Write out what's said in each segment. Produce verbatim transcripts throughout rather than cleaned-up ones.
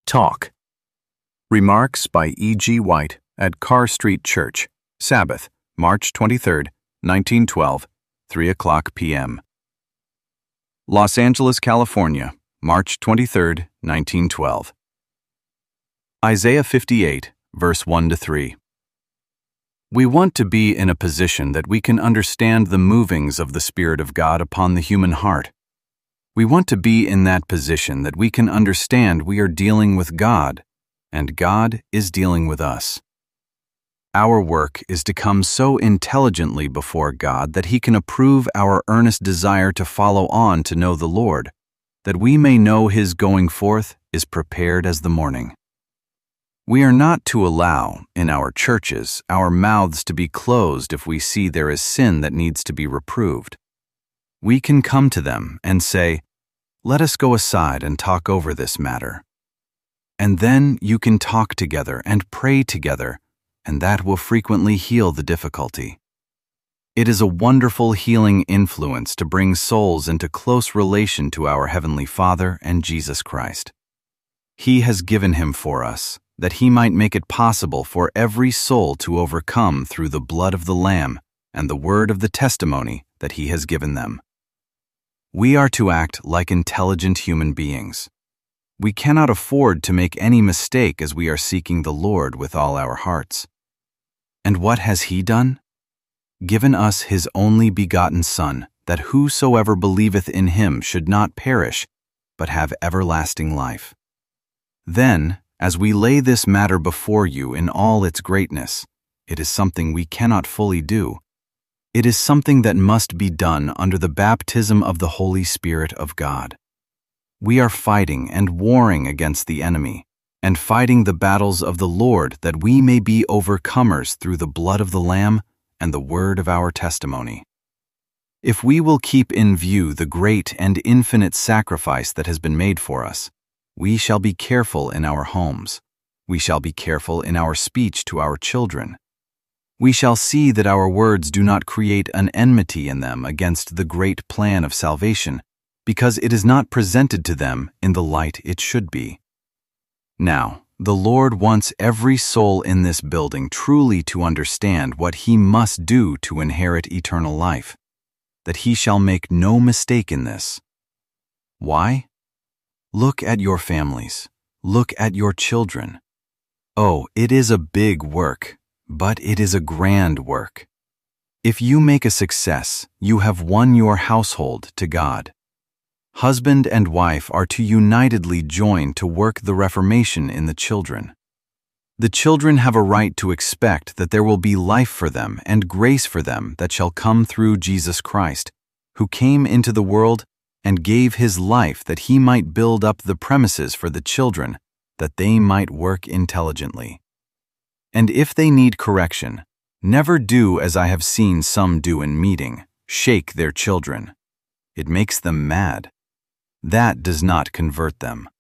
Talk. Remarks by E G White at Carr Street Church, Sabbath, March twenty-third, nineteen twelve, three o'clock p m Los Angeles, California, March twenty-third, nineteen twelve. Isaiah fifty-eight, verse one to three. We want to be in a position that we can understand the movings of the Spirit of God upon the human heart. We want to be in that position that we can understand we are dealing with God, and God is dealing with us. Our work is to come so intelligently before God that He can approve our earnest desire to follow on to know the Lord, that we may know His going forth is prepared as the morning. We are not to allow, in our churches, our mouths to be closed if we see there is sin that needs to be reproved. We can come to them and say, "Let us go aside and talk over this matter." And then you can talk together and pray together, and that will frequently heal the difficulty. It is a wonderful healing influence to bring souls into close relation to our Heavenly Father and Jesus Christ. He has given Him for us, that He might make it possible for every soul to overcome through the blood of the Lamb and the word of the testimony that He has given them. We are to act like intelligent human beings. We cannot afford to make any mistake as we are seeking the Lord with all our hearts. And what has He done? Given us His only begotten Son, that whosoever believeth in Him should not perish, but have everlasting life. Then, as we lay this matter before you in all its greatness, it is something we cannot fully do. It is something that must be done under the baptism of the Holy Spirit of God. We are fighting and warring against the enemy, and fighting the battles of the Lord that we may be overcomers through the blood of the Lamb and the word of our testimony. If we will keep in view the great and infinite sacrifice that has been made for us, we shall be careful in our homes. We shall be careful in our speech to our children. We shall see that our words do not create an enmity in them against the great plan of salvation, because it is not presented to them in the light it should be. Now, the Lord wants every soul in this building truly to understand what he must do to inherit eternal life, that he shall make no mistake in this. Why? Look at your families. Look at your children. Oh, it is a big work, but it is a grand work. If you make a success, you have won your household to God. Husband and wife are to unitedly join to work the reformation in the children. The children have a right to expect that there will be life for them and grace for them that shall come through Jesus Christ, who came into the world and gave His life that He might build up the premises for the children, that they might work intelligently. And if they need correction, never do as I have seen some do in meeting, shake their children. It makes them mad. That does not convert them.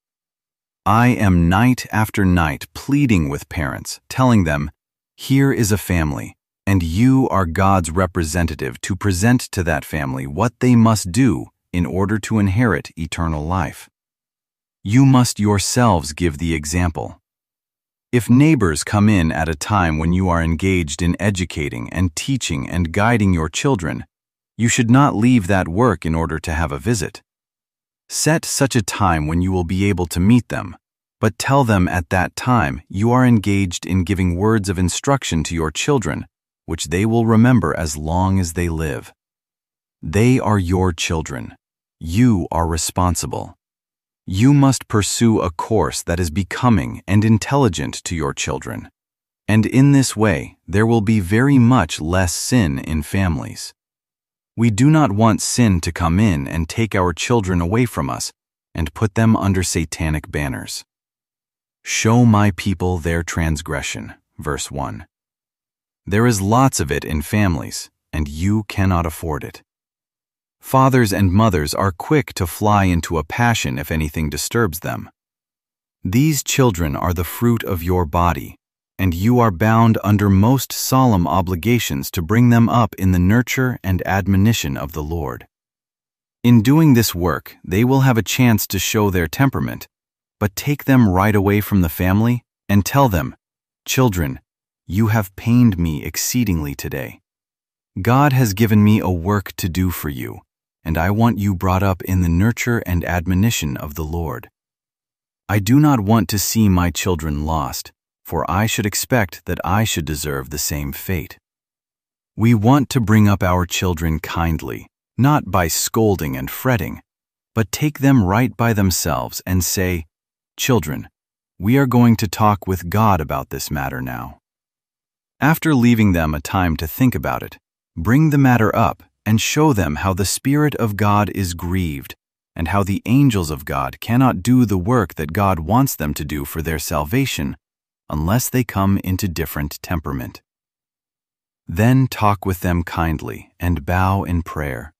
I am night after night pleading with parents, telling them, here is a family, and you are God's representative to present to that family what they must do in order to inherit eternal life. You must yourselves give the example. If neighbors come in at a time when you are engaged in educating and teaching and guiding your children, you should not leave that work in order to have a visit. Set such a time when you will be able to meet them, but tell them at that time you are engaged in giving words of instruction to your children, which they will remember as long as they live. They are your children. You are responsible. You must pursue a course that is becoming and intelligent to your children, and in this way there will be very much less sin in families. We do not want sin to come in and take our children away from us and put them under satanic banners. Show my people their transgression, verse one. There is lots of it in families, and you cannot afford it. Fathers and mothers are quick to fly into a passion if anything disturbs them. These children are the fruit of your body, and you are bound under most solemn obligations to bring them up in the nurture and admonition of the Lord. In doing this work, they will have a chance to show their temperament, but take them right away from the family and tell them, "Children, you have pained me exceedingly today. God has given me a work to do for you, and I want you brought up in the nurture and admonition of the Lord. I do not want to see my children lost, for I should expect that I should deserve the same fate. We want to bring up our children kindly, not by scolding and fretting, but take them right by themselves and say, 'Children, we are going to talk with God about this matter now.' After leaving them a time to think about it, bring the matter up and show them how the Spirit of God is grieved and how the angels of God cannot do the work that God wants them to do for their salvation unless they come into different temperament. Then talk with them kindly and bow in prayer.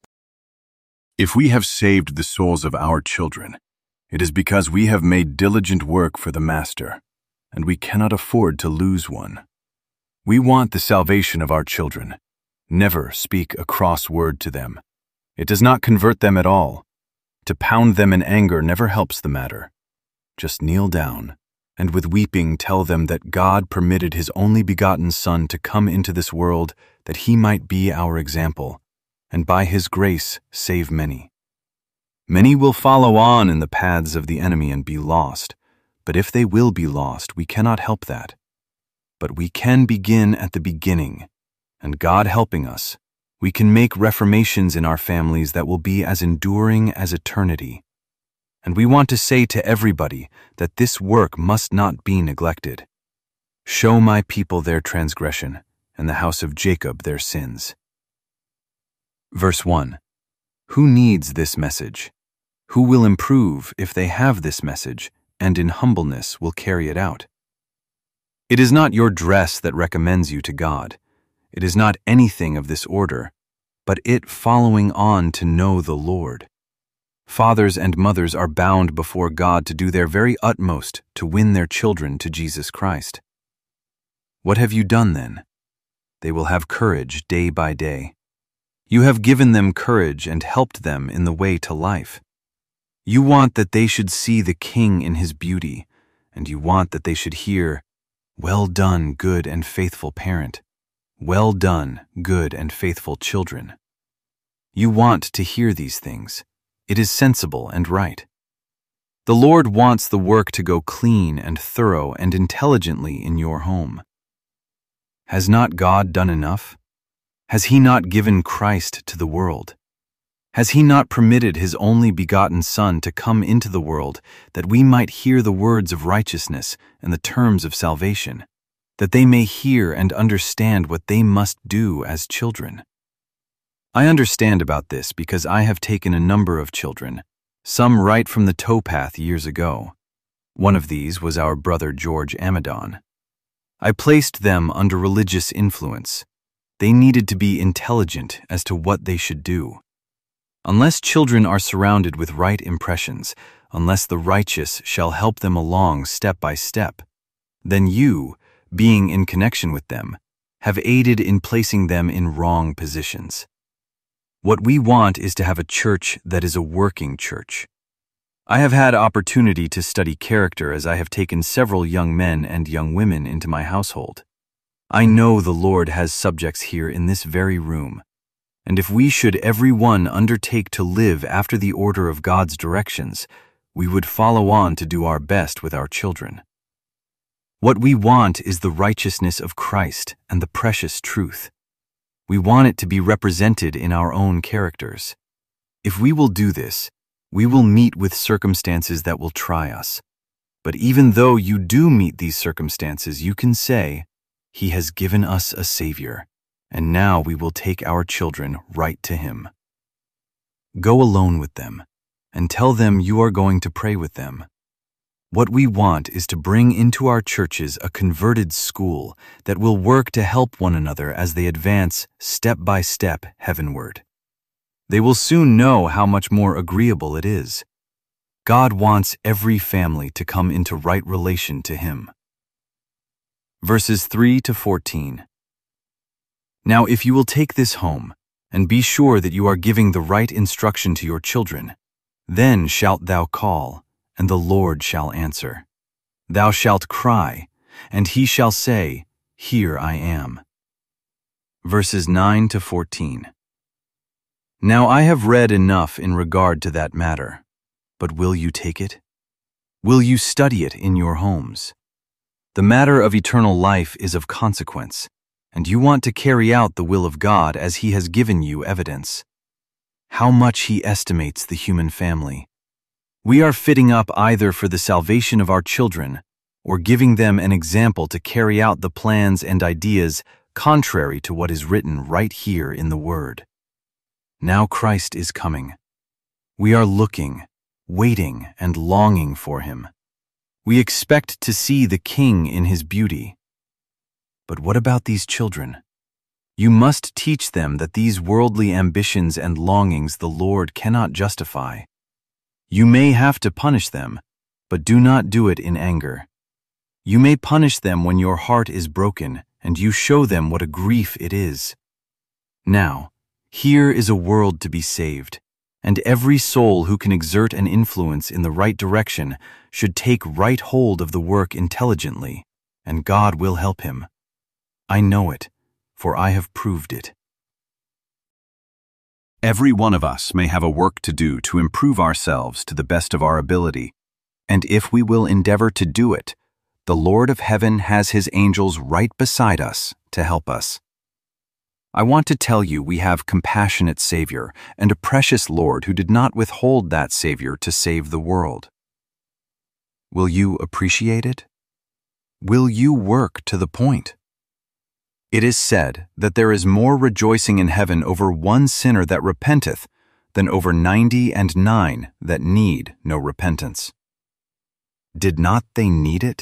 If we have saved the souls of our children, it is because we have made diligent work for the Master, and we cannot afford to lose one. We want the salvation of our children. Never speak a cross word to them. It does not convert them at all. To pound them in anger never helps the matter. Just kneel down, and with weeping tell them that God permitted His only begotten Son to come into this world that He might be our example, and by His grace save many. Many will follow on in the paths of the enemy and be lost, but if they will be lost, we cannot help that. But we can begin at the beginning, and God helping us, we can make reformations in our families that will be as enduring as eternity. And we want to say to everybody that this work must not be neglected. Show my people their transgression, and the house of Jacob their sins. Verse one. Who needs this message? Who will improve if they have this message, and in humbleness will carry it out? It is not your dress that recommends you to God. It is not anything of this order, but it following on to know the Lord. Fathers and mothers are bound before God to do their very utmost to win their children to Jesus Christ. What have you done then? They will have courage day by day. You have given them courage and helped them in the way to life. You want that they should see the King in His beauty, and you want that they should hear, "Well done, good and faithful parent. Well done, good and faithful children." You want to hear these things. It is sensible and right. The Lord wants the work to go clean and thorough and intelligently in your home. Has not God done enough? Has He not given Christ to the world? Has He not permitted His only begotten Son to come into the world that we might hear the words of righteousness and the terms of salvation, that they may hear and understand what they must do as children? I understand about this because I have taken a number of children, some right from the towpath years ago. One of these was our brother George Amadon. I placed them under religious influence. They needed to be intelligent as to what they should do. Unless children are surrounded with right impressions, unless the righteous shall help them along step by step, then you, being in connection with them, have aided in placing them in wrong positions. What we want is to have a church that is a working church. I have had opportunity to study character as I have taken several young men and young women into my household. I know the Lord has subjects here in this very room, and if we should every one undertake to live after the order of God's directions, we would follow on to do our best with our children. What we want is the righteousness of Christ and the precious truth. We want it to be represented in our own characters. If we will do this, we will meet with circumstances that will try us. But even though you do meet these circumstances, you can say, "He has given us a Savior, and now we will take our children right to Him." Go alone with them, and tell them you are going to pray with them. What we want is to bring into our churches a converted school that will work to help one another as they advance step by step heavenward. They will soon know how much more agreeable it is. God wants every family to come into right relation to Him. Verses three to fourteen. Now if you will take this home, and be sure that you are giving the right instruction to your children, then shalt thou call, and the Lord shall answer. Thou shalt cry, and he shall say, Here I am. Verses nine to fourteen. Now I have read enough in regard to that matter, but will you take it? Will you study it in your homes? The matter of eternal life is of consequence, and you want to carry out the will of God as He has given you evidence. How much He estimates the human family. We are fitting up either for the salvation of our children or giving them an example to carry out the plans and ideas contrary to what is written right here in the Word. Now Christ is coming. We are looking, waiting, and longing for Him. We expect to see the King in His beauty. But what about these children? You must teach them that these worldly ambitions and longings the Lord cannot justify. You may have to punish them, but do not do it in anger. You may punish them when your heart is broken and you show them what a grief it is. Now, here is a world to be saved, and every soul who can exert an influence in the right direction should take right hold of the work intelligently, and God will help him. I know it, for I have proved it. Every one of us may have a work to do to improve ourselves to the best of our ability, and if we will endeavor to do it, the Lord of heaven has His angels right beside us to help us. I want to tell you we have a compassionate Savior and a precious Lord who did not withhold that Savior to save the world. Will you appreciate it? Will you work to the point? It is said that there is more rejoicing in heaven over one sinner that repenteth than over ninety and nine that need no repentance. Did not they need it?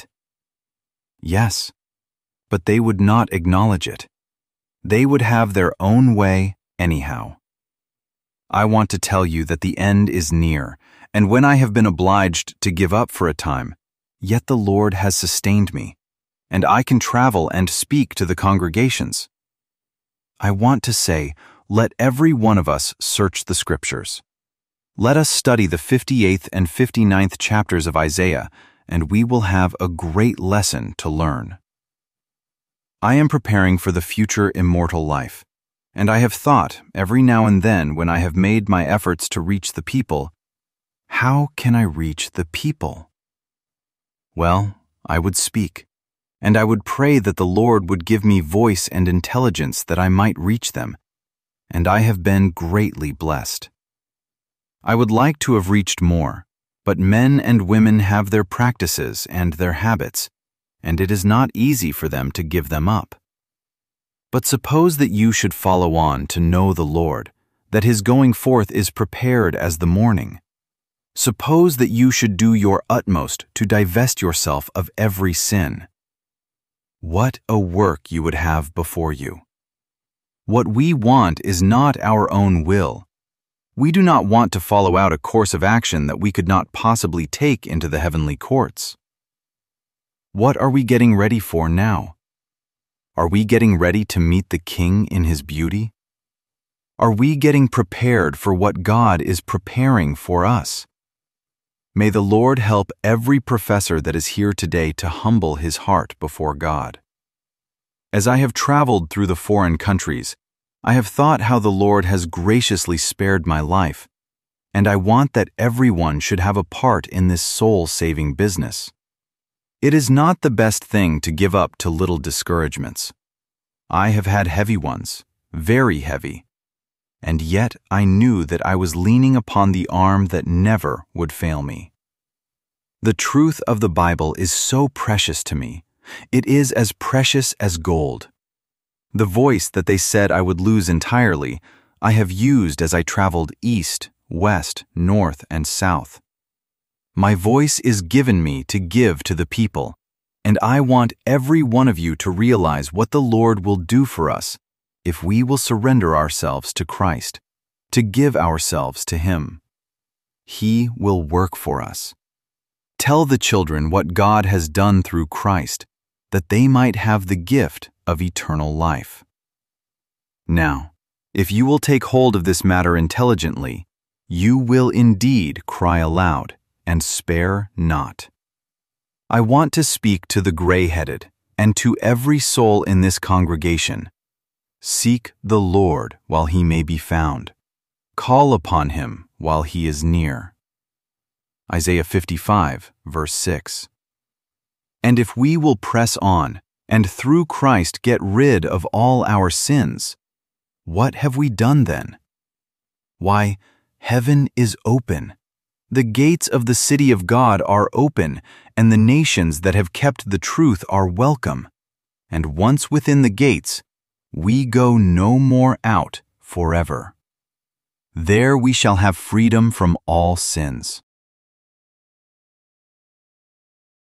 Yes, but they would not acknowledge it. They would have their own way anyhow. I want to tell you that the end is near, and when I have been obliged to give up for a time, yet the Lord has sustained me, and I can travel and speak to the congregations. I want to say, let every one of us search the Scriptures. Let us study the fifty-eighth and fifty-ninth chapters of Isaiah, and we will have a great lesson to learn. I am preparing for the future immortal life, and I have thought every now and then when I have made my efforts to reach the people, how can I reach the people? Well, I would speak, and I would pray that the Lord would give me voice and intelligence that I might reach them, and I have been greatly blessed. I would like to have reached more, but men and women have their practices and their habits, and it is not easy for them to give them up. But suppose that you should follow on to know the Lord, that His going forth is prepared as the morning. Suppose that you should do your utmost to divest yourself of every sin. What a work you would have before you. What we want is not our own will. We do not want to follow out a course of action that we could not possibly take into the heavenly courts. What are we getting ready for now? Are we getting ready to meet the King in His beauty? Are we getting prepared for what God is preparing for us? May the Lord help every professor that is here today to humble his heart before God. As I have traveled through the foreign countries, I have thought how the Lord has graciously spared my life, and I want that everyone should have a part in this soul-saving business. It is not the best thing to give up to little discouragements. I have had heavy ones, very heavy, and yet I knew that I was leaning upon the arm that never would fail me. The truth of the Bible is so precious to me. It is as precious as gold. The voice that they said I would lose entirely, I have used as I traveled east, west, north, and south. My voice is given me to give to the people, and I want every one of you to realize what the Lord will do for us if we will surrender ourselves to Christ, to give ourselves to Him. He will work for us. Tell the children what God has done through Christ, that they might have the gift of eternal life. Now, if you will take hold of this matter intelligently, you will indeed cry aloud, and spare not. I want to speak to the gray-headed and to every soul in this congregation. Seek the Lord while he may be found. Call upon him while he is near. Isaiah fifty-five, verse six. And if we will press on, and through Christ get rid of all our sins, what have we done then? Why, heaven is open. The gates of the city of God are open, and the nations that have kept the truth are welcome. And once within the gates, we go no more out forever. There we shall have freedom from all sins.